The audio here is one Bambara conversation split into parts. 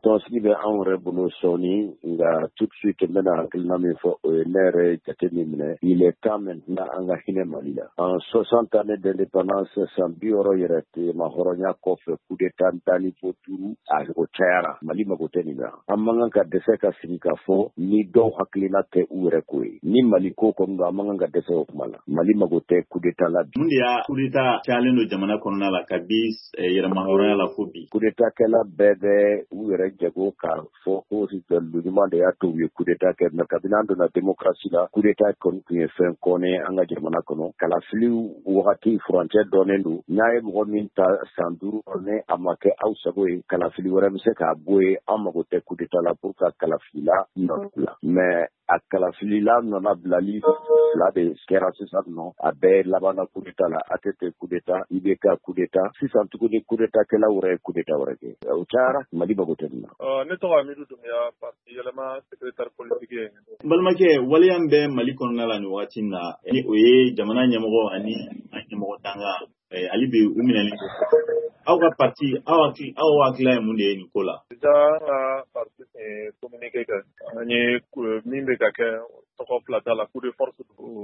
tɔnsigi bɛ anw yɛrɛ bolo sɔɔni nka tout de suite n bɛna hakilina min fɔ o ye ne yɛrɛ jate min minɛ il est temps maintenant an ka hinɛ Mali la. En 60 années d'indépendance san 60 yɛrɛ tema hɔrɔnya kɔfɛ coup d'état ntani fo 5 o cayara Mali mago tɛ nin na. An man kan ka dɛsɛ ka sigi ka fɔ ni dɔw hakilina tɛ u yɛrɛ ko ye. Ni Mali ko kɔni don an man kan ka dɛsɛ o kuma la. Mali mago tɛ coup d'état la. Mun de y'a coup d'état cayalen don jamana kɔnɔna la ka bi yɛrɛma hɔrɔnya la fo bi? Coup d'état kɛla bɛɛ bɛ u yɛrɛ jago k'a fɔ ko lu ɲuman de y'a to u ye coup d'état kɛ mais kabini an donna démocratie la coup d'état kɔni tun ye fɛn kɔnɛ an ka jamana kɔnɔ. Kalafiliw wagati furancɛ dɔnnen don. N'a ye mɔgɔ min ta san 5 ne a ma kɛ aw sago ye kalafili wɛrɛ bɛ se k'a bɔ ye an mago tɛ coup d'état la pour ka kalafilila nɔ bila mais a kalafilila nana bilali 2 de kɛra sisan nɔ a bɛɛ labanna coup d'état la ATT coup d'état IBK coup d'état sisan tuguni coup d'état kɛla wɛrɛ ye coup d'état wɛrɛ kɛ o cayara Mali mago tɛ nin na. Ne tɔgɔ Amidu Dunbiya parti yɛlɛma secrétaire politique ye. Balimakɛ waleya min bɛ Mali kɔnɔna la nin wagati na ni o ye jamana ɲɛmɔgɔ ani ɲɛmɔgɔ danga ali bi u minɛlen aw ka parti aw hakilila ye mun de ye nin ko la? Déjà ka parti communiqué kɛ an ye min bɛ ka kɛ tɔgɔ fila t'a la coup de force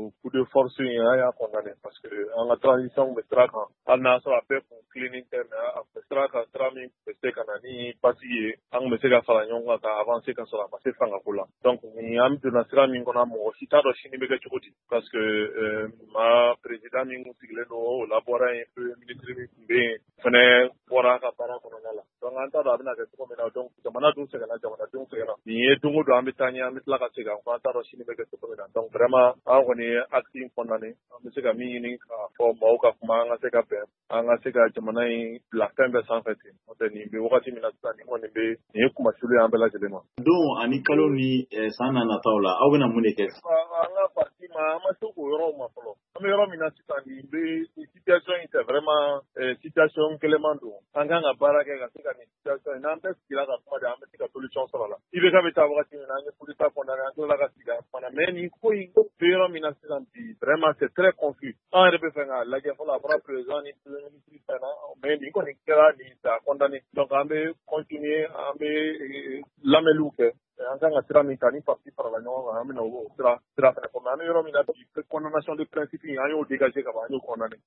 in an y'a condamné parce que an ka transition bɛ sira kan hali n'a sɔrɔ a bɛɛ kun tilennen tɛ mais a bɛ sira kan sira min bɛ se ka na ni basigi ye an kun bɛ se ka fara ɲɔgɔn kan ka avancer ka sɔrɔ a ma se fangako la donc ni an donna sira min kɔnɔ mɔgɔ si t'a dɔn sini bɛ kɛ cogo di parce que ma président min kun sigilen don o labɔra yen premier ministre min tun bɛ yen fɛnɛ bɔra a ka baara kɔnɔna la donc an t'a dɔn a bɛna kɛ cogo min na donc jamana dun sɛgɛnna jamanadenw sɛgɛnna nin ye don o don an bɛ taa ɲɛ an bɛ tila ka segin an t'a dɔn sini bɛ kɛ cogo min na donc vraiment an kɔni ye acte in condamné an bɛ se ka min ɲini k'a fɔ maaw ka kuma an ka se ka bɛn an ka se ka jamana in bila fɛn bɛɛ sanfɛ ten n'o tɛ nin bɛ wagati min na sisan nin kɔni bɛ nin ye kumasulu ye an bɛɛ lajɛlen ma. Don ani kalo ni san nataw la aw bɛna mun de kɛ? An ka parti ma an ma se k'o yɔrɔw ma fɔlɔ an bɛ yɔrɔ min na sisan nin situation in c'est vraiment situation gɛlɛman don an kan ka baara kɛ ka se ka nin situation in n'an bɛɛ sigira ka kuma de an bɛ se ka solution sɔrɔ a la IBK bɛ taa wagati min na an ye coup d'état condamné an tilala ka sigi an fana mais nin ko in bɛ yɔrɔ min na sisan bi vraiment c'est très confus an yɛrɛ bɛ fɛ k'a lajɛ fɔlɔ a fɔra président ni premier ministre fɛnɛ mais nin kɔni kɛra nin c'est condamné donc an bɛ continuer an bɛ lamɛnliw kɛ an kan ka sira min ta ni parti farala ɲɔgɔn kan an bɛna o sira fɛnɛ kɔnɔ an bɛ yɔrɔ min na bi condamnation de principe an y'o dégager ka ban an y'o condamné